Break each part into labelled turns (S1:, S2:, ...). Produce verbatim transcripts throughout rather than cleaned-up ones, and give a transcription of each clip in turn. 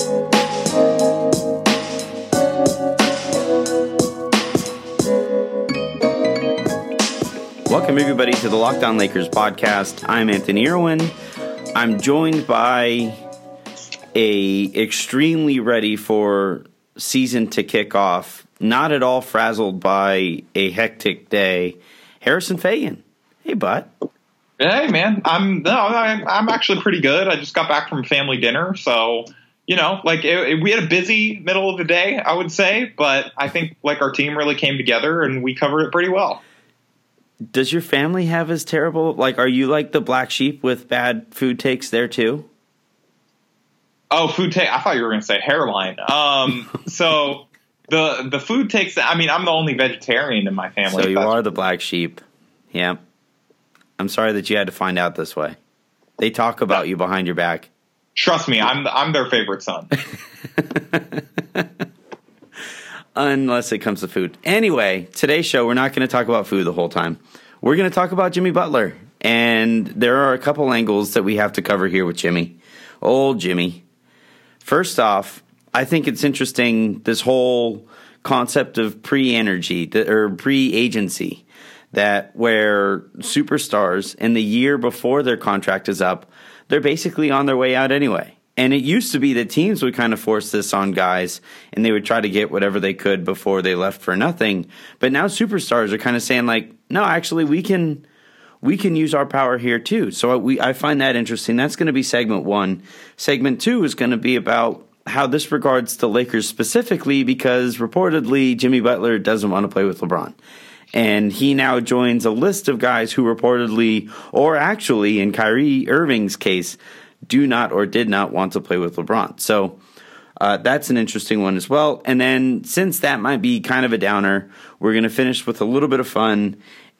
S1: Welcome, everybody, to the Locked On Lakers podcast. I'm Anthony Irwin. I'm joined by a extremely ready for season to kick off, not at all frazzled by a hectic day, Harrison Fagan. Hey, bud.
S2: Hey, man. I'm no, I'm, I'm actually pretty good. I just got back from family dinner, so you know, like it, it, we had a busy middle of the day, I would say, but I think like our team really came together and we covered it pretty well.
S1: Does your family have as terrible, like, are you like the black sheep with bad food takes there too?
S2: Oh, food take. I thought you were going to say hairline. Um, so the the food takes, I mean, I'm the only vegetarian in my family.
S1: So you are the black sheep. Yeah. I'm sorry that you had to find out this way. They talk about you behind your back.
S2: Trust me, I'm I'm their favorite son.
S1: Unless it comes to food. Anyway, today's show, we're not going to talk about food the whole time. We're going to talk about Jimmy Butler. And there are a couple angles that we have to cover here with Jimmy. Old Jimmy. First off, I think it's interesting, this whole concept of pre-energy, or pre-agency, that where superstars in the year before their contract is up, they're basically on their way out anyway. And it used to be that teams would kind of force this on guys, and they would try to get whatever they could before they left for nothing. But now superstars are kind of saying, like, no, actually, we can we can use our power here too. So we I find that interesting. That's going to be segment one. Segment two is going to be about how this regards the Lakers specifically, because reportedly Jimmy Butler doesn't want to play with LeBron. And he now joins a list of guys who reportedly, or actually in Kyrie Irving's case, do not or did not want to play with LeBron. So uh, that's an interesting one as well. And then since that might be kind of a downer, we're going to finish with a little bit of fun.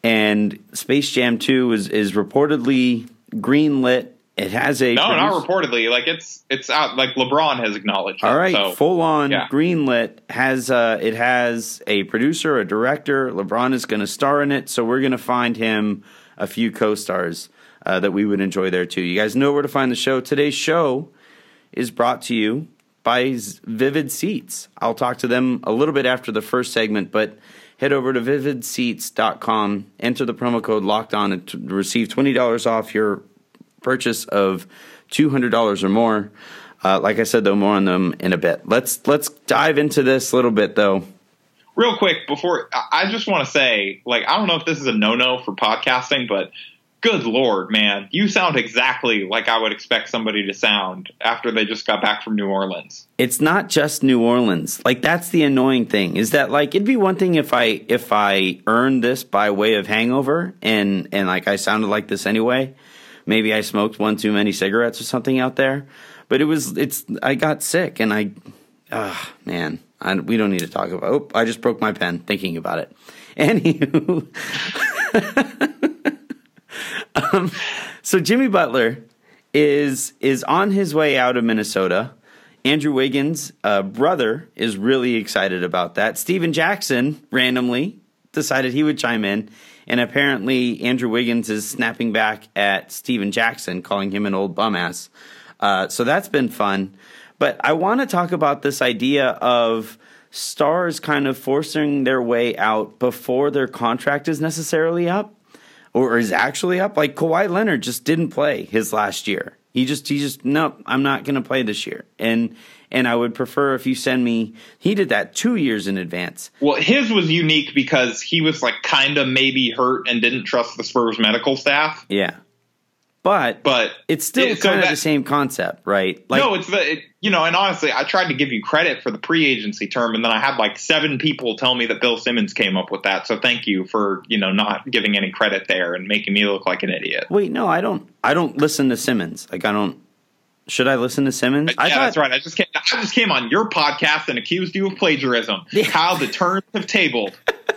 S1: And Space Jam two is, is reportedly greenlit. It has a
S2: no,
S1: produce-
S2: not reportedly. Like it's it's out. Like LeBron has acknowledged.
S1: All
S2: it,
S1: right,
S2: so,
S1: full on
S2: yeah.
S1: greenlit. Has uh, it has a producer, a director. LeBron is going to star in it, so we're going to find him a few co-stars uh, that we would enjoy there too. You guys know where to find the show. Today's show is brought to you by Vivid Seats. I'll talk to them a little bit after the first segment, but head over to vivid seats dot com. Enter the promo code Locked On and t- receive twenty dollars off your purchase of two hundred dollars or more. Uh, like I said, though, more on them in a bit. Let's let's dive into this a little bit, though.
S2: Real quick, before I just want to say, like, I don't know if this is a no-no for podcasting, but good Lord, man, you sound exactly like I would expect somebody to sound after they just got back from New Orleans.
S1: It's not just New Orleans. Like, that's the annoying thing, is that, like, it'd be one thing if I if I earned this by way of hangover and, and like, I sounded like this anyway. Maybe I smoked one too many cigarettes or something out there. But it was, it's, I got sick and I, ah, oh, man, I, we don't need to talk about, oh, I just broke my pen thinking about it. Anywho. um, so Jimmy Butler is, is on his way out of Minnesota. Andrew Wiggins' uh, brother is really excited about that. Steven Jackson randomly decided he would chime in. And apparently Andrew Wiggins is snapping back at Steven Jackson, calling him an old bum ass. Uh, so that's been fun. But I want to talk about this idea of stars kind of forcing their way out before their contract is necessarily up or is actually up. Like Kawhi Leonard just didn't play his last year. He just, he just, no, I'm not going to play this year. And And I would prefer if you send me, he did that two years in advance.
S2: Well, his was unique because he was like kind of maybe hurt and didn't trust the Spurs medical staff.
S1: Yeah. But,
S2: but
S1: it's still it, kind so of that, the same concept, right?
S2: Like, no, it's the, it, you know, and honestly, I tried to give you credit for the pre-agency term, and then I had like seven people tell me that Bill Simmons came up with that. So thank you for, you know, not giving any credit there and making me look like an idiot.
S1: Wait, no, I don't, I don't listen to Simmons. Like, I don't. Should I listen to Simmons?
S2: Yeah, I thought, that's right. I just came, I just came on your podcast and accused you of plagiarism. Yeah. How the turns have tabled.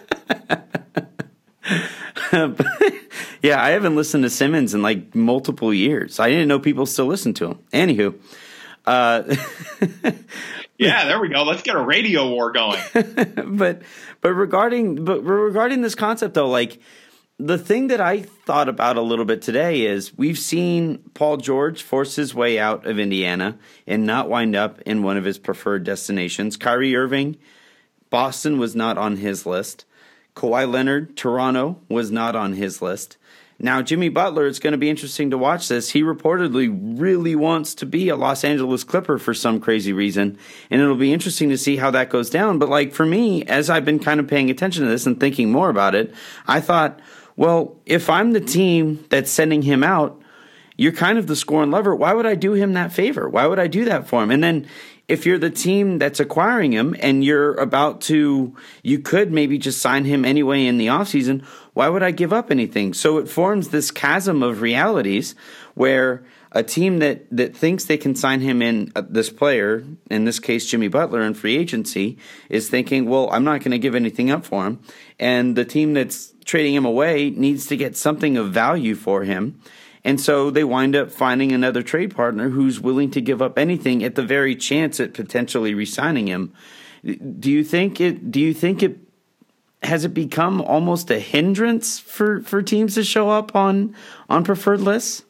S1: Yeah, I haven't listened to Simmons in like multiple years. I didn't know people still listen to him. Anywho. Uh,
S2: yeah, there we go. Let's get a radio war going.
S1: but but regarding but regarding this concept though, like the thing that I thought about a little bit today is we've seen Paul George force his way out of Indiana and not wind up in one of his preferred destinations. Kyrie Irving, Boston was not on his list. Kawhi Leonard, Toronto was not on his list. Now, Jimmy Butler, it's going to be interesting to watch this. He reportedly really wants to be a Los Angeles Clipper for some crazy reason, and it'll be interesting to see how that goes down. But, like, for me, as I've been kind of paying attention to this and thinking more about it, I thought, well, if I'm the team that's sending him out, you're kind of the scoring lever. Why would I do him that favor? Why would I do that for him? And then if you're the team that's acquiring him and you're about to, you could maybe just sign him anyway in the offseason, why would I give up anything? So it forms this chasm of realities where a team that, that thinks they can sign him in, uh, this player, in this case Jimmy Butler in free agency, is thinking, well, I'm not going to give anything up for him. And the team that's trading him away needs to get something of value for him. And so they wind up finding another trade partner who's willing to give up anything at the very chance at potentially re-signing him. Do you think it? Do you think it has it become almost a hindrance for, for teams to show up on on preferred lists?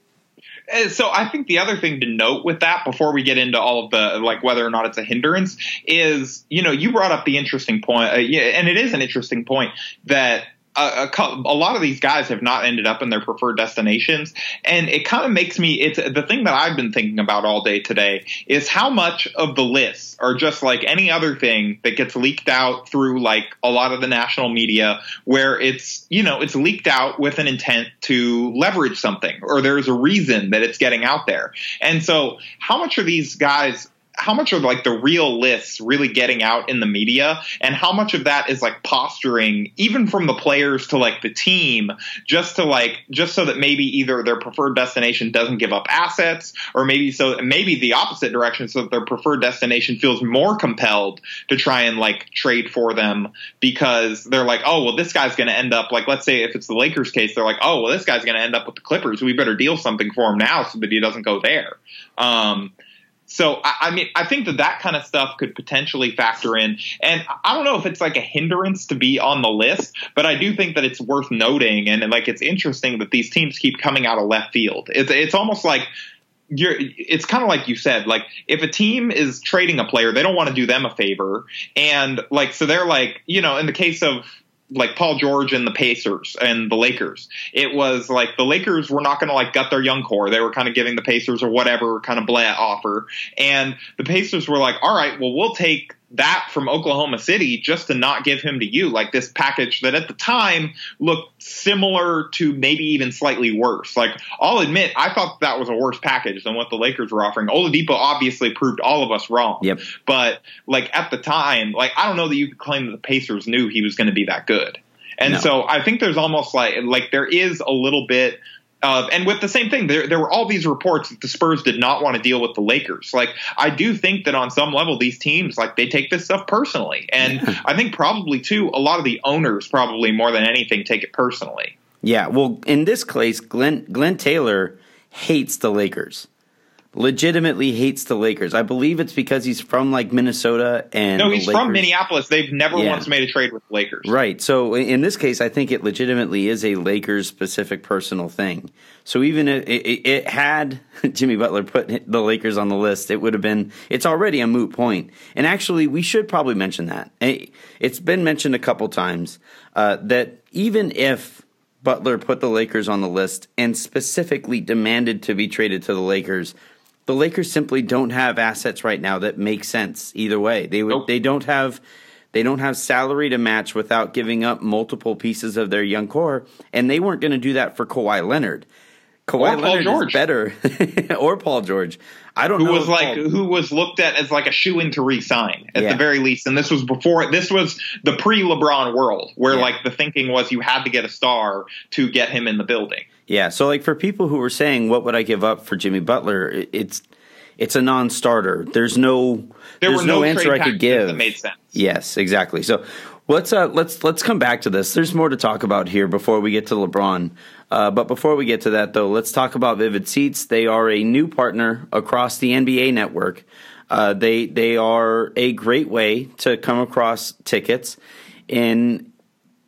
S2: So I think the other thing to note with that, before we get into all of the, like, whether or not it's a hindrance, is, you know, you brought up the interesting point, uh, yeah, and it is an interesting point that A, a, a lot of these guys have not ended up in their preferred destinations. And it kind of makes me, it's the thing that I've been thinking about all day today is how much of the lists are just like any other thing that gets leaked out through like a lot of the national media where it's, you know, it's leaked out with an intent to leverage something, or there's a reason that it's getting out there. And so how much are these guys, how much are like the real lists really getting out in the media, and how much of that is like posturing even from the players to like the team, just to like, just so that maybe either their preferred destination doesn't give up assets, or maybe so maybe the opposite direction, so that their preferred destination feels more compelled to try and like trade for them because they're like, oh, well, this guy's going to end up like, let's say if it's the Lakers case, they're like, oh, well, this guy's going to end up with the Clippers. We better deal something for him now so that he doesn't go there. Um, So, I mean, I think that that kind of stuff could potentially factor in. And I don't know if it's like a hindrance to be on the list, but I do think that it's worth noting. And like, it's interesting that these teams keep coming out of left field. It's, it's almost like you're, it's kind of like you said, like if a team is trading a player, they don't want to do them a favor. And like, so they're like, you know, in the case of like Paul George and the Pacers and the Lakers, it was like the Lakers were not going to like gut their young core. They were kind of giving the Pacers or whatever kind of blah offer. And the Pacers were like, all right, well, we'll take that from Oklahoma City just to not give him to you, like this package that at the time looked similar to maybe even slightly worse. Like, I'll admit, I thought that was a worse package than what the Lakers were offering. Oladipo obviously proved all of us wrong.
S1: Yep.
S2: But like at the time, like I don't know that you could claim that the Pacers knew he was going to be that good. And
S1: no.
S2: So I think there's almost like like there is a little bit. Uh, and with the same thing, there, there were all these reports that the Spurs did not want to deal with the Lakers. Like, I do think that on some level, these teams, like, they take this stuff personally. And yeah. I think probably, too, a lot of the owners probably more than anything take it personally.
S1: Yeah, well, in this case, Glenn, Glenn Taylor hates the Lakers. Legitimately hates the Lakers. I believe it's because he's from like Minnesota and
S2: no, he's
S1: the
S2: from Minneapolis. They've never
S1: yeah.
S2: once made a trade with the Lakers.
S1: Right. So in this case, I think it legitimately is a Lakers specific personal thing. So even if it, it, it had Jimmy Butler put the Lakers on the list, it would have been. It's already a moot point. And actually, we should probably mention that. It's been mentioned a couple times uh, that even if Butler put the Lakers on the list and specifically demanded to be traded to the Lakers, the Lakers simply don't have assets right now that make sense either way. They would, nope. they don't have, they don't have salary to match without giving up multiple pieces of their young core, and they weren't going to do that for Kawhi Leonard. Kawhi Leonard is better, or Paul George. I don't
S2: who
S1: know.
S2: Who was like
S1: Paul,
S2: who was looked at as like a shoo-in to re-sign at
S1: yeah.
S2: the very least, and this was before. This was the pre-LeBron world, where
S1: yeah.
S2: like the thinking was you had to get a star to get him in the building.
S1: Yeah, so like for people who were saying, what would I give up for Jimmy Butler? It's it's a non-starter. There's no
S2: there
S1: there's
S2: were
S1: no,
S2: no
S1: answer I could give
S2: that made sense.
S1: Yes, exactly. So let's uh, let's let's come back to this. There's more to talk about here before we get to LeBron. Uh, but before we get to that, though, let's talk about Vivid Seats. They are a new partner across the N B A network. Uh, they they are a great way to come across tickets in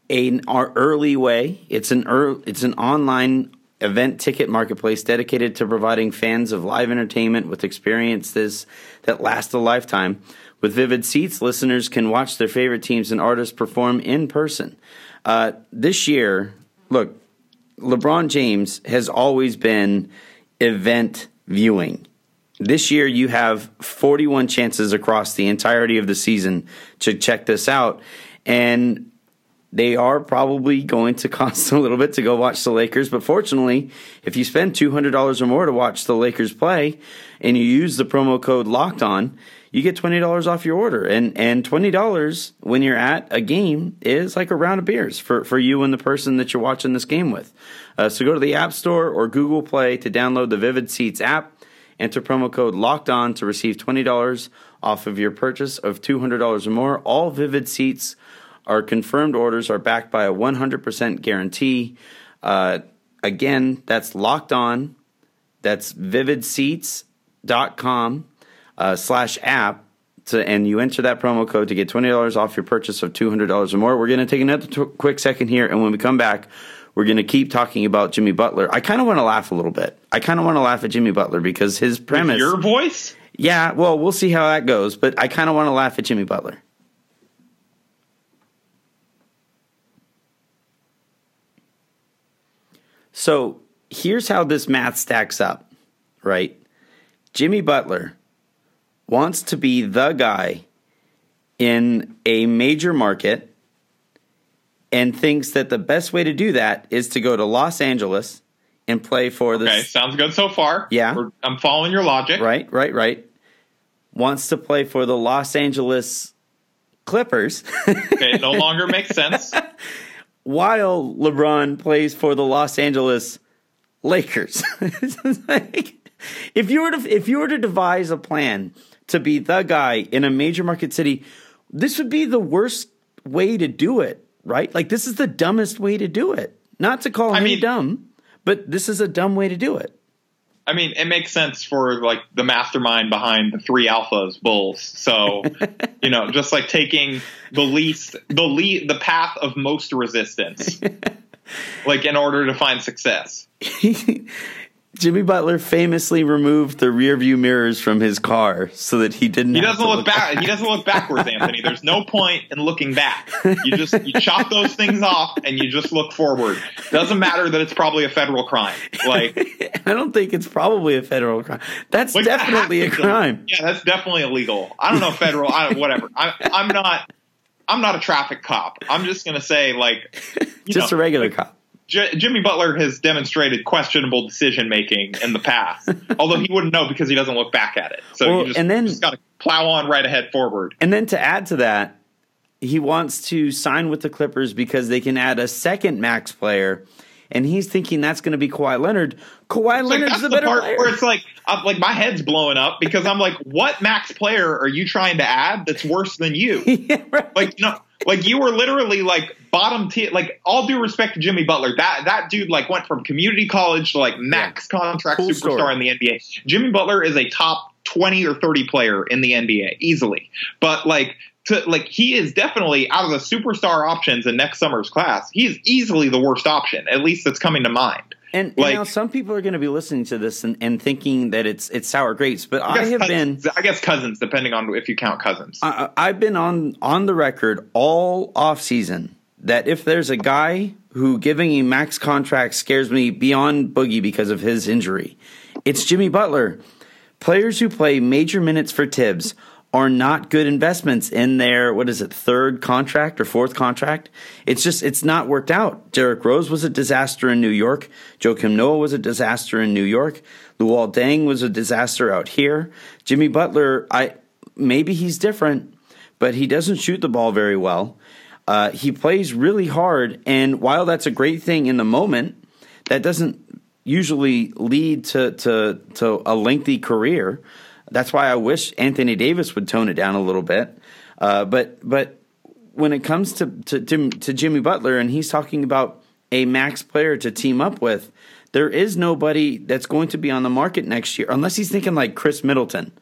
S1: an our early way. It's an early, it's an online event ticket marketplace dedicated to providing fans of live entertainment with experiences that last a lifetime. With Vivid Seats, listeners can watch their favorite teams and artists perform in person. Uh, this year, look, LeBron James has always been event viewing. This year, you have forty-one chances across the entirety of the season to check this out. And they are probably going to cost a little bit to go watch the Lakers. But fortunately, if you spend two hundred dollars or more to watch the Lakers play and you use the promo code Locked On, you get twenty dollars off your order. And and twenty dollars when you're at a game is like a round of beers for, for you and the person that you're watching this game with. Uh, so go to the App Store or Google Play to download the Vivid Seats app. Enter promo code Locked On to receive twenty dollars off of your purchase of two hundred dollars or more. All Vivid Seats our confirmed orders are backed by a one hundred percent guarantee. Uh, again, that's Locked On. That's vivid seats dot com uh, slash app. To, and you enter that promo code to get twenty dollars off your purchase of two hundred dollars or more. We're going to take another t- quick second here, and when we come back, we're going to keep talking about Jimmy Butler. I kind of want to laugh a little bit. I kind of want to laugh at Jimmy Butler because his premise...
S2: With your voice?
S1: Yeah, well, we'll see how that goes, but I kind of want to laugh at Jimmy Butler. So here's how this math stacks up, right? Jimmy Butler wants to be the guy in a major market and thinks that the best way to do that is to go to Los Angeles and play for the...
S2: Okay, sounds good so far.
S1: Yeah.
S2: We're, I'm following your logic.
S1: Right, right, right. Wants to play for the Los Angeles Clippers.
S2: Okay, it no longer makes sense.
S1: While LeBron plays for the Los Angeles Lakers. Like, if you were to if you were to devise a plan to be the guy in a major market city, this would be the worst way to do it, right? Like, this is the dumbest way to do it. Not to call
S2: I
S1: him
S2: mean,
S1: dumb, but this is a dumb way to do it.
S2: I mean, it makes sense for like the mastermind behind the three alphas Bulls. So, you know, just like taking the least, the lead, the path of most resistance, like in order to find success.
S1: Jimmy Butler famously removed the rear view mirrors from his car so that he didn't.
S2: He
S1: have
S2: doesn't
S1: to
S2: look,
S1: look
S2: back.
S1: back.
S2: He doesn't look backwards, Anthony. There's no point in looking back. You just you chop those things off and you just look forward. Doesn't matter that it's probably a federal crime. Like,
S1: I don't think it's probably a federal crime. That's
S2: like
S1: definitely
S2: that
S1: a crime.
S2: Yeah, that's definitely illegal. I don't know federal. I, whatever. I, I'm not. I'm not a traffic cop. I'm just gonna say like, you
S1: just
S2: know,
S1: a regular
S2: like,
S1: cop.
S2: J- Jimmy Butler has demonstrated questionable decision making in the past, although he wouldn't know because he doesn't look back at it. So
S1: Well,
S2: you just,
S1: and then-
S2: just got to plow on right ahead forward.
S1: And then to add to that, he wants to sign with the Clippers because they can add a second max player, and he's thinking that's going to be Kawhi Leonard. Kawhi
S2: Like,
S1: Leonard's
S2: that's
S1: the
S2: the
S1: better
S2: part
S1: player.
S2: where it's like, I'm, like my head's blowing up because I'm like, what max player are you trying to add that's worse than you?
S1: Yeah, right.
S2: Like, you know, like you were literally like bottom tier. Like, all due respect to Jimmy Butler, that that dude like went from community college to like max yeah. contract
S1: Cool
S2: superstar
S1: story.
S2: in the N B A. Jimmy Butler is a top twenty or thirty player in the N B A easily, but like. To, like he is definitely out of the superstar options in next summer's class. He is easily the worst option, at least that's coming to mind.
S1: And,
S2: like,
S1: and now some people are going to be listening to this and, and thinking that it's it's sour grapes, but I,
S2: I
S1: have
S2: Cousins,
S1: been
S2: I guess Cousins, depending on if you count Cousins.
S1: I, I've been on on the record all off season that if there's a guy who giving a max contract scares me beyond Boogie because of his injury, it's Jimmy Butler. Players who play major minutes for Tibbs are not good investments in their, what is it, third contract or fourth contract. It's just, it's not worked out. Derrick Rose was a disaster in New York. Joakim Noah was a disaster in New York. Luol Deng was a disaster out here. Jimmy Butler, I maybe he's different, but he doesn't shoot the ball very well. Uh, he plays really hard, and while that's a great thing in the moment, that doesn't usually lead to to, to a lengthy career. That's why I wish Anthony Davis would tone it down a little bit. Uh, but but when it comes to, to, to, to Jimmy Butler and he's talking about a max player to team up with, there is nobody that's going to be on the market next year, unless he's thinking like Chris Middleton.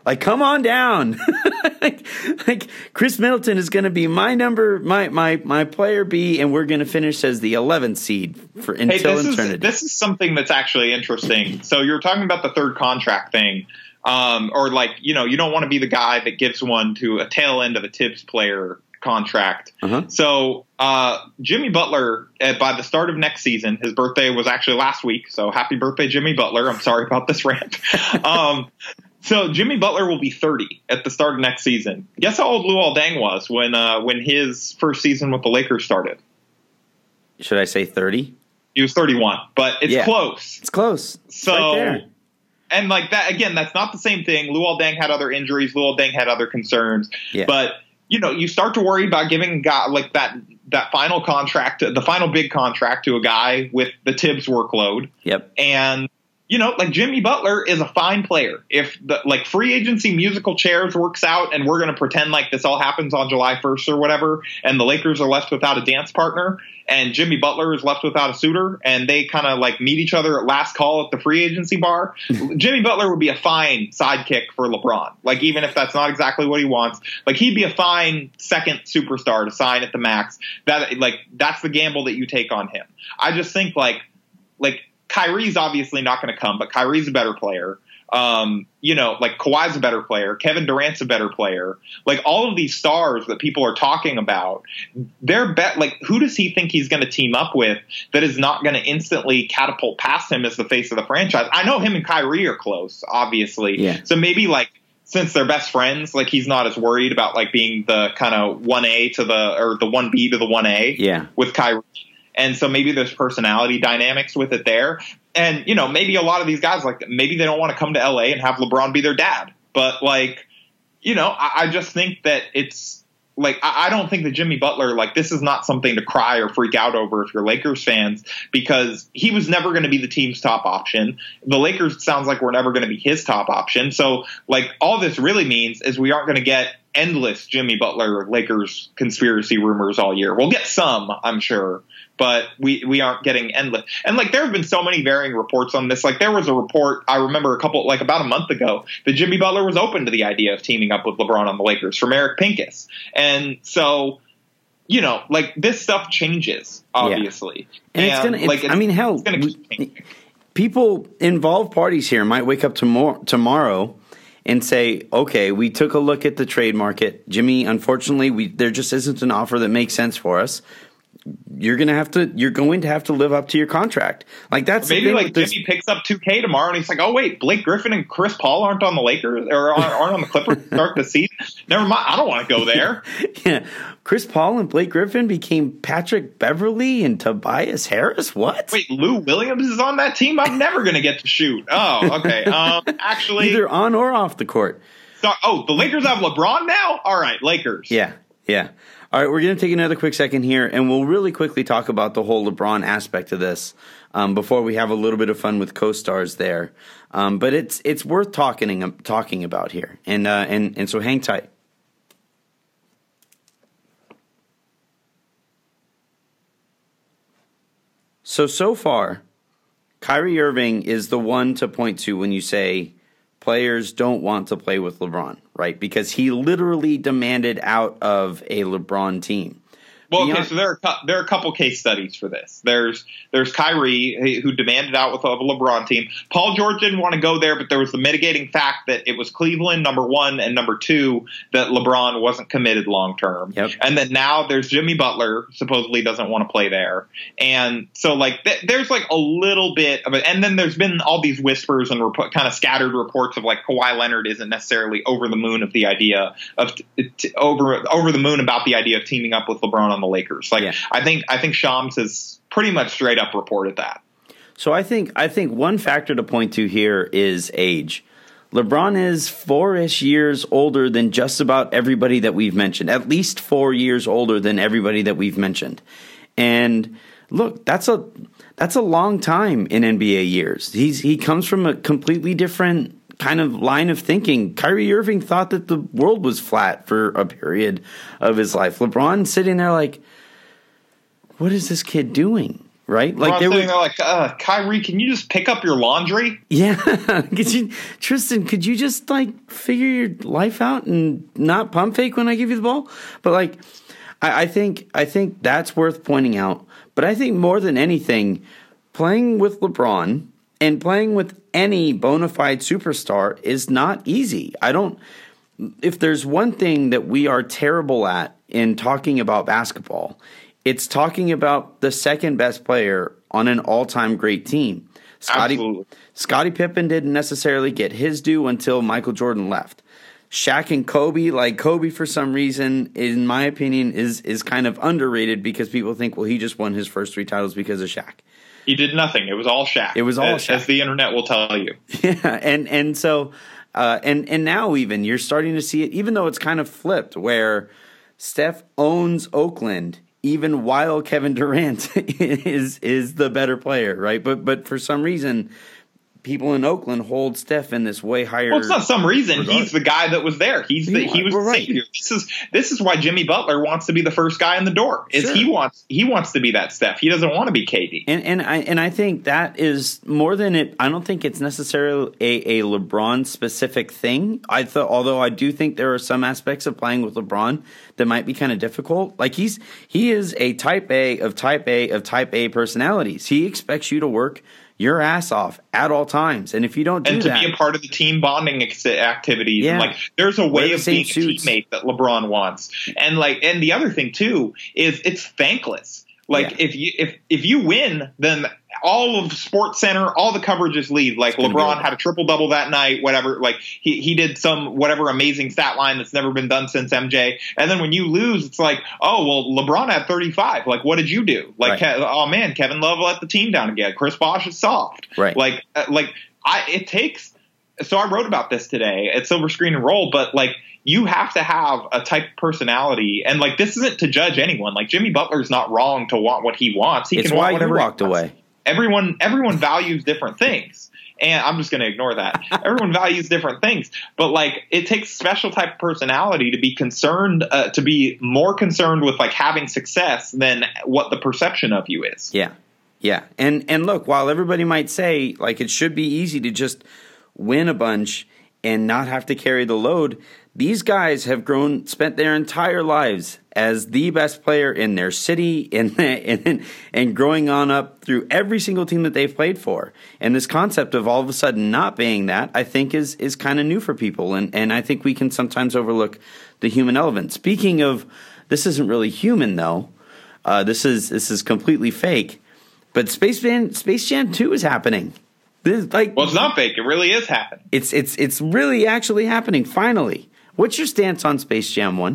S1: Like, come on down. like, like Chris Middleton is going to be my number, my my my player B, and we're going to finish as the eleventh seed for until
S2: hey, this
S1: eternity.
S2: Is, this is something that's actually interesting. So you're talking about the third contract thing, um, or like you know you don't want to be the guy that gives one to a tail end of a Tibbs player contract. Uh-huh. So uh, Jimmy Butler, uh, by the start of next season, his birthday was actually last week. So happy birthday, Jimmy Butler! I'm sorry about this rant. um, So Jimmy Butler will be thirty at the start of next season. Guess how old Luol Deng was when uh, when his first season with the Lakers started?
S1: Should I say thirty?
S2: He was thirty-one, but it's
S1: yeah.
S2: close.
S1: It's close. It's
S2: so,
S1: right there.
S2: And like that again, that's not the same thing. Luol Deng had other injuries. Luol Deng had other concerns.
S1: Yeah.
S2: But you know, you start to worry about giving a guy like that that final contract, the final big contract to a guy with the Tibbs workload.
S1: Yep.
S2: And you know, like Jimmy Butler is a fine player. If the like free agency musical chairs works out and we're going to pretend like this all happens on July first or whatever, and the Lakers are left without a dance partner and Jimmy Butler is left without a suitor and they kind of like meet each other at last call at the free agency bar, Jimmy Butler would be a fine sidekick for LeBron. Like, even if that's not exactly what he wants, like he'd be a fine second superstar to sign at the max. That like, that's the gamble that you take on him. I just think like, like, Kyrie's obviously not going to come, but Kyrie's a better player. Um, you know, like Kawhi's a better player. Kevin Durant's a better player. Like all of these stars that people are talking about, they're bet. Like, who does he think he's going to team up with that is not going to instantly catapult past him as the face of the franchise? I know him and Kyrie are close, obviously.
S1: Yeah.
S2: So maybe like, since they're best friends, like he's not as worried about like being the kind of one A to the, or the one B to the one A
S1: yeah.
S2: with Kyrie. And so maybe there's personality dynamics with it there. And, you know, maybe a lot of these guys, like, maybe they don't want to come to L A and have LeBron be their dad. But, like, you know, I, I just think that it's, like, I, I don't think that Jimmy Butler, like, this is not something to cry or freak out over if you're Lakers fans, because he was never going to be the team's top option. The Lakers sounds like we're never going to be his top option. So, like, all this really means is we aren't going to get endless Jimmy Butler Lakers conspiracy rumors all year. We'll get some, I'm sure, but we, we aren't getting endless. And like, there have been so many varying reports on this. Like, there was a report, I remember a couple, like about a month ago, that Jimmy Butler was open to the idea of teaming up with LeBron on the Lakers from Eric Pincus. And so, you know, like, this stuff changes, obviously.
S1: Yeah. And, and it's going
S2: like,
S1: to, I mean, hell,
S2: it's gonna keep changing.
S1: People involved parties here might wake up tomorrow, tomorrow and say, okay, we took a look at the trade market. Jimmy, unfortunately, we there just isn't an offer that makes sense for us. You're gonna have to. You're going to have to live up to your contract. Like, that's
S2: maybe
S1: the thing
S2: like
S1: with
S2: Jimmy picks up two K tomorrow, and he's like, "Oh wait, Blake Griffin and Chris Paul aren't on the Lakers or aren't, aren't on the Clippers to start the season. Never mind, I don't want to go there."
S1: Yeah, Chris Paul and Blake Griffin became Patrick Beverly and Tobias Harris. What?
S2: Wait, Lou Williams is on that team? I'm never gonna get to shoot. Oh, okay. Um, actually,
S1: either on or off the court.
S2: So, oh, the Lakers have LeBron now? All right, Lakers.
S1: Yeah, yeah. All right, we're going to take another quick second here, and we'll really quickly talk about the whole LeBron aspect of this um, before we have a little bit of fun with co-stars there. Um, but it's it's worth talking talking about here, and uh, and and so hang tight. So so far, Kyrie Irving is the one to point to when you say players don't want to play with LeBron, right? Because he literally demanded out of a LeBron team.
S2: Well,
S1: Beyond-
S2: okay, so there are there are a couple case studies for this. There's there's Kyrie, who demanded out with a LeBron team. Paul George didn't want to go there, but there was the mitigating fact that it was Cleveland, number one, and number two, that LeBron wasn't committed long term.
S1: Yep.
S2: And then now there's Jimmy Butler, supposedly doesn't want to play there. And so like th- there's like a little bit of it. And then there's been all these whispers and rep- kind of scattered reports of like Kawhi Leonard isn't necessarily over the moon of the idea of t- t- over over the moon about the idea of teaming up with LeBron on the Lakers. Like, yeah. I think I think Shams has pretty much straight up reported that.
S1: So I think I think one factor to point to here is age. LeBron is four-ish years older than just about everybody that we've mentioned. At least four years older than everybody that we've mentioned. And look, that's a that's a long time in N B A years. He's he comes from a completely different kind of line of thinking. Kyrie Irving thought that the world was flat for a period of his life. LeBron sitting there like, what is this kid doing? right?
S2: Like
S1: there
S2: was, like, uh, Kyrie, can you just pick up your laundry?
S1: Yeah, could you, Tristan? Could you just like figure your life out and not pump fake when I give you the ball? But like, I, I think I think that's worth pointing out. But I think more than anything, playing with LeBron and playing with any bona fide superstar is not easy. I don't. If there's one thing that we are terrible at in talking about basketball, it's talking about the second best player on an all-time great team. Scottie, Scottie Pippen didn't necessarily get his due until Michael Jordan left. Shaq and Kobe, like Kobe for some reason, in my opinion, is is kind of underrated because people think, well, he just won his first three titles because of Shaq.
S2: He did nothing. It was all Shaq.
S1: It was all
S2: as,
S1: Shaq.
S2: As the internet will tell you.
S1: Yeah, and, and so... Uh, and, and now even you're starting to see it, even though it's kind of flipped, where Steph owns Oakland, even while Kevin Durant is is the better player, right? But but for some reason, people in Oakland hold Steph in this way higher.
S2: Well, it's not some reason.
S1: regard.
S2: He's the guy that was there. He's the, he was
S1: We're
S2: the
S1: right.
S2: savior. This is this is why Jimmy Butler wants to be the first guy in the door. Is
S1: Sure.
S2: he wants he wants to be that Steph. He doesn't want to be K D.
S1: And and I and I think that is more than it. I don't think it's necessarily a, a LeBron specific thing. I thought, although I do think there are some aspects of playing with LeBron that might be kind of difficult. Like he's he is a type A of type A of type A personalities. He expects you to work your ass off at all times, and if you don't do
S2: and to
S1: that,
S2: be a part of the team bonding ex- activities,
S1: Yeah.
S2: and like there's a way
S1: Wear the
S2: of
S1: same
S2: being
S1: suits.
S2: a teammate that LeBron wants, and like and the other thing too is it's thankless. Like
S1: Yeah.
S2: if you if if you win, then all of Sports Center, all the coverages leave. Like
S1: gonna be
S2: LeBron
S1: over.
S2: had a triple double that night, whatever. Like he he did some whatever amazing stat line that's never been done since M J. And then when you lose, it's like, oh well, LeBron had thirty-five. Like what did you do? Like
S1: Right.
S2: Ke- oh man, Kevin Love let the team down again. Chris Bosh is soft.
S1: Right.
S2: Like uh, like I it takes. So I wrote about this today at Silver Screen and Roll, but like you have to have a type of personality, and like this isn't to judge anyone. Like Jimmy Butler's not wrong to want what he wants. He
S1: it's
S2: can
S1: why
S2: want
S1: you
S2: whatever he
S1: walked
S2: wants.
S1: away.
S2: Everyone everyone values different things. And I'm just going to ignore that. Everyone values different things, but like it takes special type of personality to be concerned, uh, to be more concerned with like having success than what the perception of you is.
S1: Yeah, yeah, and and look, while everybody might say like it should be easy to just win a bunch and not have to carry the load, these guys have grown, spent their entire lives as the best player in their city, and and and growing on up through every single team that they've played for. And this concept of all of a sudden not being that, I think, is is kind of new for people. And and I think we can sometimes overlook the human element. Speaking of, this isn't really human though. Uh, this is this is completely fake. But Space Jam Space Jam two is happening. This, like,
S2: Well, it's not fake. It really is happening.
S1: It's it's it's really actually happening. Finally, what's your stance on Space Jam one?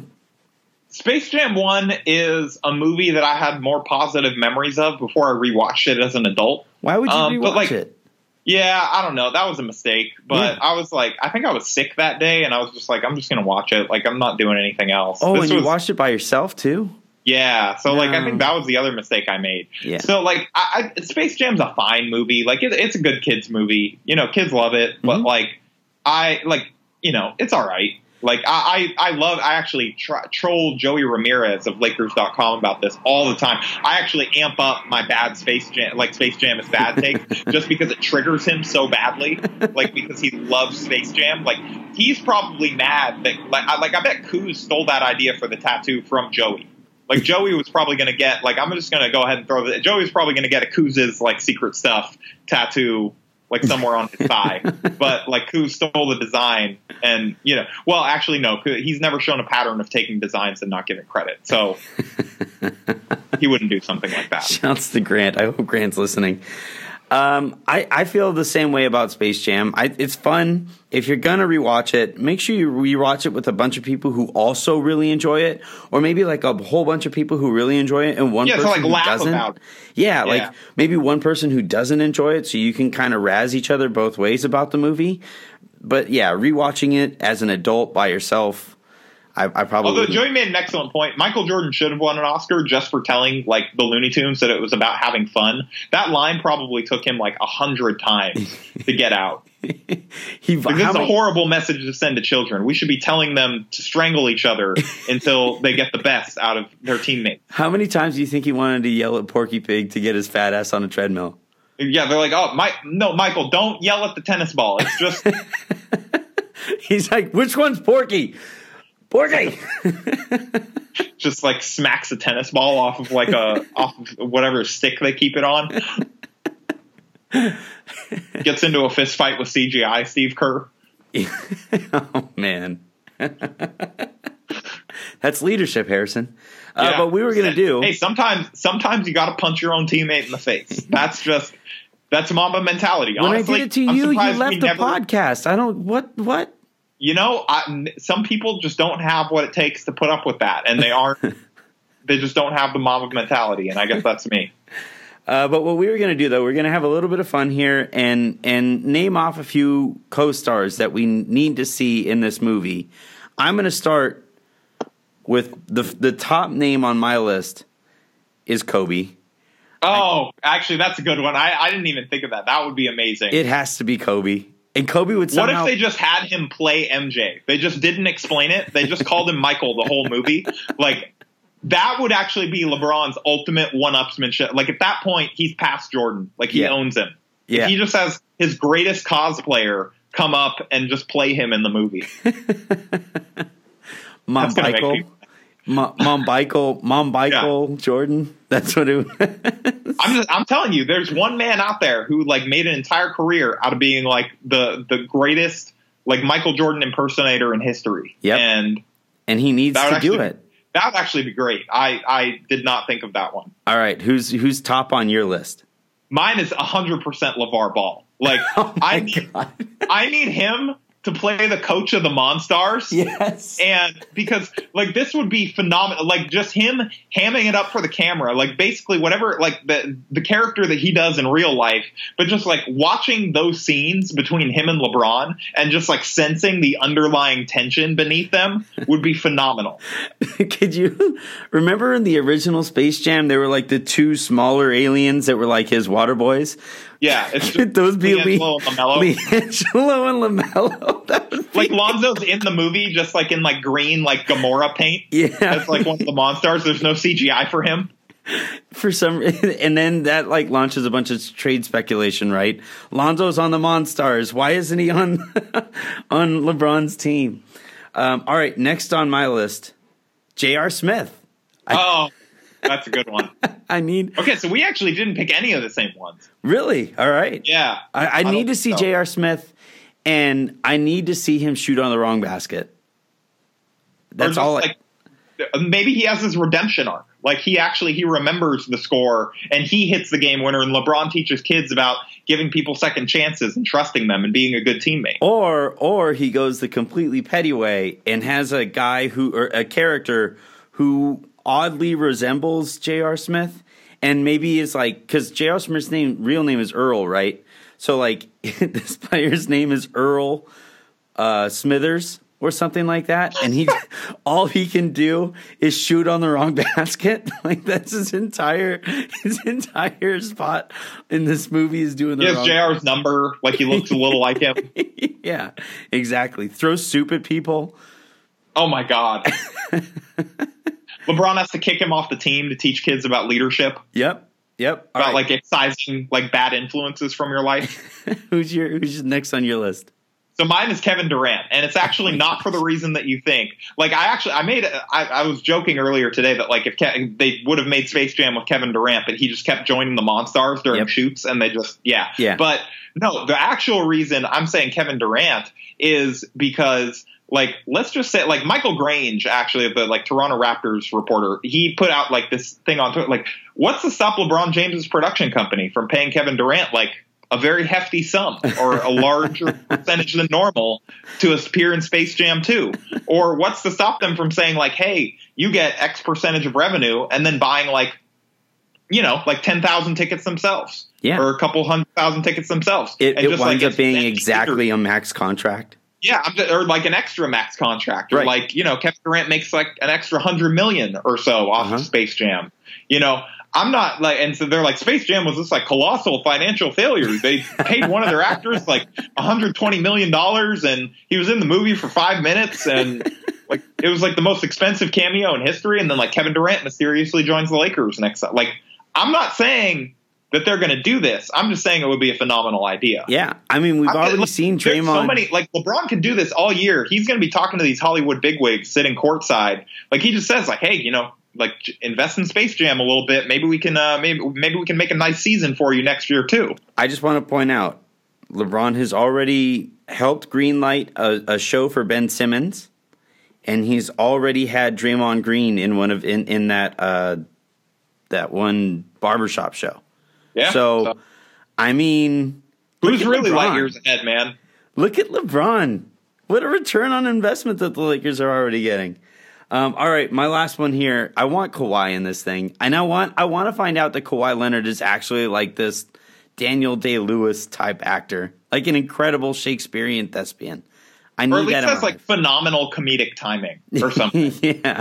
S2: Space Jam one is a movie that I had more positive memories of before I rewatched it as an adult.
S1: Why would you
S2: Um,
S1: rewatch
S2: but, like,
S1: it?
S2: Yeah, I don't know. That was a mistake. But
S1: Yeah.
S2: I was like, I think I was sick that day, and I was just like, I'm just going to watch it. Like, I'm not doing anything else.
S1: Oh,
S2: This
S1: and you
S2: was-
S1: watched it by yourself too?
S2: Yeah, so like I
S1: No.
S2: think that was the other mistake I made.
S1: Yeah.
S2: So like I, I, Space Jam's a fine movie. Like it, it's a good kids movie. You know, kids love it. But
S1: Mhm.
S2: like I like you know it's all right. Like I I, I love. I actually tr- troll Joey Ramirez of Lakers dot com about this all the time. I actually amp up my bad Space Jam, like Space Jam is bad take, just because it triggers him so badly. Like because he loves Space Jam. Like he's probably mad that like I, like I bet Kuz stole that idea for the tattoo from Joey. Like Joey was probably going to get like I'm just going to go ahead and throw the Joey was probably going to get a Kuz's like secret stuff tattoo like somewhere on his thigh, but like Kuz stole the design, and you know, well, actually no, he's never shown a pattern of taking designs and not giving credit, so he wouldn't do something like that.
S1: Shouts to Grant. I hope Grant's listening. Um, I, I feel the same way about Space Jam. I, it's fun. If you're going to rewatch it, make sure you rewatch it with a bunch of people who also really enjoy it, or maybe like a whole bunch of people who really enjoy it and one
S2: Yeah, so,
S1: person
S2: like,
S1: who
S2: laugh
S1: doesn't.
S2: about it.
S1: Yeah,
S2: Yeah.
S1: like maybe one person who doesn't enjoy it, so you can kind of razz each other both ways about the movie. But yeah, rewatching it as an adult by yourself, I, I probably.
S2: Although
S1: wouldn't.
S2: Joey made an excellent point. Michael Jordan should have won an Oscar just for telling like the Looney Tunes that it was about having fun. That line probably took him like a hundred times to get out.
S1: he,
S2: like, this is a horrible message to send to children. We should be telling them to strangle each other until they get the best out of their teammates.
S1: How many times do you think he wanted to yell at Porky Pig to get his fat ass on a treadmill?
S2: Yeah, they're like, oh, Mike, no, Michael, don't yell at the tennis ball. It's just.
S1: He's like, which one's Porky? Porky.
S2: Just like smacks a tennis ball off of like a off of whatever stick they keep it on. Gets into a fist fight with C G I Steve Kerr.
S1: Oh man, that's leadership, Harrison. Uh,
S2: Yeah.
S1: But we were gonna do.
S2: Hey, sometimes sometimes you got to punch your own teammate in the face. That's just that's Mamba mentality.
S1: When
S2: Honestly,
S1: I did it to
S2: I'm
S1: you, you
S2: surprised we
S1: left the
S2: never-
S1: podcast. I don't. What? What?
S2: You know, I, some people just don't have what it takes to put up with that, and they aren't. They just don't have the Mamba mentality, and I guess that's me.
S1: Uh, but what we were going to do, though, we're going to have a little bit of fun here and and name off a few co-stars that we need to see in this movie. I'm going to start with the the top name on my list is Kobe.
S2: Oh, actually, that's a good one. I, I didn't even think of that. That would be amazing.
S1: It has to be Kobe. And Kobe would somehow...
S2: What if they just had him play M J? They just didn't explain it. They just called him Michael the whole movie. Like, that would actually be LeBron's ultimate one-upsmanship. Like, at that point, he's past Jordan. Like, he
S1: Yeah.
S2: owns him.
S1: Yeah.
S2: He just has his greatest cosplayer come up and just play him in the movie.
S1: Mom
S2: That's gonna make
S1: Michael.
S2: me-
S1: Mom, Mom Michael. Mom Michael Jordan. That's what it
S2: I'm just, I'm telling you, there's one man out there who like made an entire career out of being like the the greatest like Michael Jordan impersonator in history.
S1: Yep.
S2: And
S1: And he needs
S2: that
S1: to
S2: would
S1: do
S2: actually,
S1: it.
S2: That would actually be great. I, I did not think of that one.
S1: All right. Who's who's top on your list?
S2: Mine is one hundred percent LeVar Ball. Like,
S1: Oh my
S2: I need,
S1: God.
S2: I need him to play the coach of the Monstars.
S1: Yes.
S2: And because, like, this would be phenomenal. Like, just him hamming it up for the camera. Like, basically, whatever, like, the the character that he does in real life. But just, like, watching those scenes between him and LeBron and just, like, sensing the underlying tension beneath them would be phenomenal.
S1: Could you remember in the original Space Jam, there were like the two smaller aliens that were like his water boys?
S2: Yeah. It's
S1: Could
S2: just
S1: those be
S2: Leangelo and LaMelo.
S1: Leangelo and LaMelo? That would be
S2: Like, Lonzo's in the movie just, like, in, like, green, like, Gamora paint.
S1: Yeah.
S2: That's, like, one of the Monstars. There's no C G I for him.
S1: for some, and then that like launches a bunch of trade speculation, right? Lonzo's on the Monstars. Why isn't he on on LeBron's team? Um, all right, next on my list, J R. Smith.
S2: Oh, that's a good one.
S1: I need
S2: Okay, so we actually didn't pick any of the same ones.
S1: really all right.
S2: Yeah.
S1: I, I
S2: don't
S1: need to see
S2: know.
S1: J R. Smith, and I need to see him shoot on the wrong basket.
S2: Or
S1: That's
S2: just,
S1: all. I,
S2: like, maybe he has his redemption arc. Like, he actually, he remembers the score, and he hits the game winner, and LeBron teaches kids about giving people second chances and trusting them and being a good teammate.
S1: Or or he goes the completely petty way and has a guy who or a character who oddly resembles J R. Smith, and maybe is like because J R. Smith's name real name is Earl, right? So like this player's name is Earl uh, Smithers or something like that, and he all he can do is shoot on the wrong basket. Like that's his entire his entire spot in this movie is doing the
S2: He has
S1: wrong.
S2: J R's number, like he looks a little like him.
S1: Yeah, exactly. Throw soup at people.
S2: Oh, my God. LeBron has to kick him off the team to teach kids about leadership,
S1: Yep, yep. All
S2: about,
S1: right.
S2: like, excising, like, bad influences from your life.
S1: who's your who's next on your list?
S2: So mine is Kevin Durant, and it's actually not for the reason that you think. Like, I actually, I made, I, I was joking earlier today that, like, if Ke- they would have made Space Jam with Kevin Durant, but he just kept joining the Monstars during
S1: Yep.
S2: shoots, and they just, yeah.
S1: Yeah.
S2: But no, the actual reason I'm saying Kevin Durant is because, like, let's just say, like, Michael Grange, actually, the, like, Toronto Raptors reporter, he put out, like, this thing on Twitter, like, what's to stop LeBron James's production company from paying Kevin Durant, like, a very hefty sum or a larger percentage than normal to appear in Space Jam two? Or what's to stop them from saying, like, hey, you get X percentage of revenue and then buying, like, you know, like ten thousand tickets themselves.
S1: Yeah.
S2: Or a couple hundred thousand tickets themselves.
S1: It,
S2: And
S1: it
S2: just,
S1: winds
S2: like,
S1: up being
S2: it's-
S1: exactly a max contract.
S2: Yeah, I'm just, or like an extra max contract, or
S1: right.
S2: like, you know, Kevin Durant makes like an extra hundred million or so off uh-huh. of Space Jam. You know, I'm not like, and so they're like, Space Jam was this like colossal financial failure. They paid one of their actors like one hundred twenty million dollars, and he was in the movie for five minutes, and like it was like the most expensive cameo in history. And then like Kevin Durant mysteriously joins the Lakers next. Like, I'm not saying that they're going to do this. I'm just saying it would be a phenomenal idea.
S1: Yeah. I mean, we've I, already like, seen Draymond.
S2: So many, like LeBron can do this all year. He's going to be talking to these Hollywood bigwigs sitting courtside. Like he just says like, hey, you know, like invest in Space Jam a little bit. Maybe we can, uh, maybe, maybe we can make a nice season for you next year too.
S1: I just want to point out, LeBron has already helped greenlight a, a show for Ben Simmons, and he's already had Draymond Green in one of, in, in that, uh, that one barbershop show.
S2: Yeah.
S1: So, so, I mean,
S2: who's really light years ahead, man?
S1: Look at LeBron. What a return on investment that the Lakers are already getting. Um, all right, my last one here. I want Kawhi in this thing. And I want I want to find out that Kawhi Leonard is actually like this Daniel Day-Lewis type actor, like an incredible Shakespearean thespian. I need
S2: or at least
S1: that.
S2: That's like phenomenal comedic timing or something.
S1: Yeah.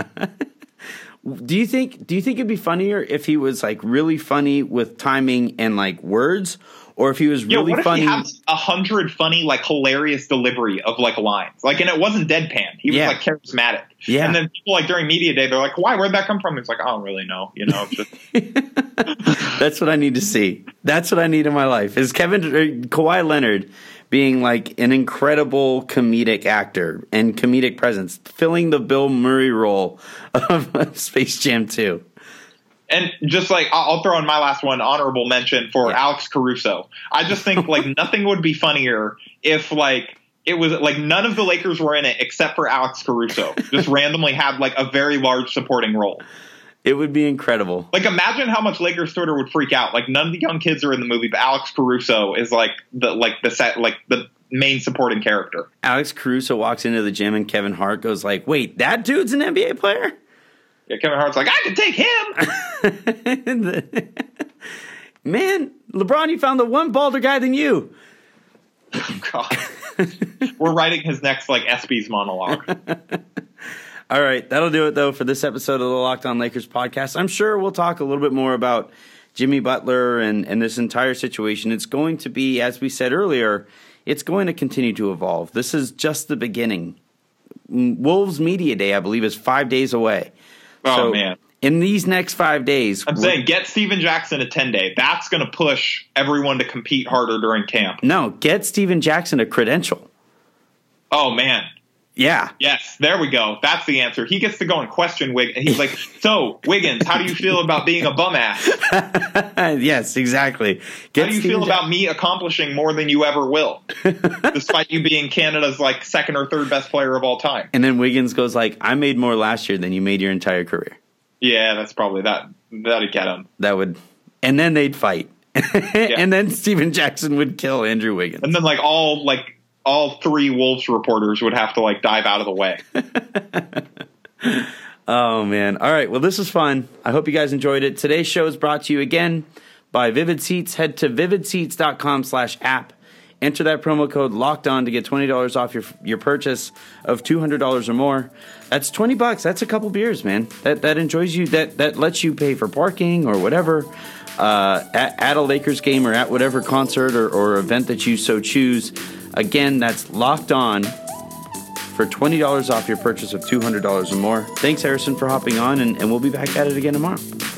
S1: Do you think do you think it'd be funnier if he was like really funny with timing and like words, or if he was really
S2: yeah, what
S1: funny?
S2: If he has a hundred funny, like hilarious delivery of like lines, like, and it wasn't deadpan. He was yeah. like charismatic. Yeah. And then people like during media day, they're like, "Why? Where'd that come from?" It's like, I don't really know. You know. Just
S1: That's what I need to see. That's what I need in my life. Is Kevin uh, Kawhi Leonard being like an incredible comedic actor and comedic presence, filling the Bill Murray role of Space Jam two.
S2: And just like, I'll throw in my last one, honorable mention for yeah. Alex Caruso. I just think like nothing would be funnier if like it was like none of the Lakers were in it except for Alex Caruso. Just randomly had like a very large supporting role.
S1: It would be incredible.
S2: Like, imagine how much Lakers Twitter would freak out. Like, none of the young kids are in the movie, but Alex Caruso is like the like the set like the main supporting character.
S1: Alex Caruso walks into the gym and Kevin Hart goes like, "Wait, that dude's an N B A player?"
S2: Yeah, Kevin Hart's like, "I can take him."
S1: Man, LeBron, you found the one balder guy than you.
S2: Oh, God. We're writing his next like ESPYs monologue.
S1: All right, that'll do it, though, for this episode of the Locked On Lakers podcast. I'm sure we'll talk a little bit more about Jimmy Butler and, and this entire situation. It's going to be, as we said earlier, it's going to continue to evolve. This is just the beginning. Wolves Media Day, I believe, is five days away.
S2: Oh,
S1: so
S2: man.
S1: In these next five days.
S2: I'm saying get Steven Jackson a ten-day. That's going to push everyone to compete harder during camp.
S1: No, get Steven Jackson a credential.
S2: Oh, man.
S1: Yeah.
S2: Yes, there we go. That's the answer. He gets to go and question Wiggins. He's like, so, Wiggins, how do you feel about being a bum ass?
S1: Yes, exactly.
S2: Get how do you Steven feel ja- about me accomplishing more than you ever will, despite you being Canada's like second or third best player of all time?
S1: And then Wiggins goes like, I made more last year than you made your entire career.
S2: Yeah, that's probably that. That'd get him.
S1: That would, and then they'd fight. Yeah. And then Steven Jackson would kill Andrew Wiggins.
S2: And then like all like. all three Wolves reporters would have to like dive out of the way.
S1: Oh, man. All right. Well, this was fun. I hope you guys enjoyed it. Today's show is brought to you again by Vivid Seats. Head to vividseats.com slash app. Enter that promo code locked on to get twenty dollars off your your purchase of two hundred dollars or more. That's twenty bucks. That's a couple beers, man. That that enjoys you. That, that lets you pay for parking or whatever. Uh, at, at a Lakers game or at whatever concert or, or event that you so choose. Again, that's locked on for twenty dollars off your purchase of two hundred dollars or more. Thanks, Harrison, for hopping on, and, and we'll be back at it again tomorrow.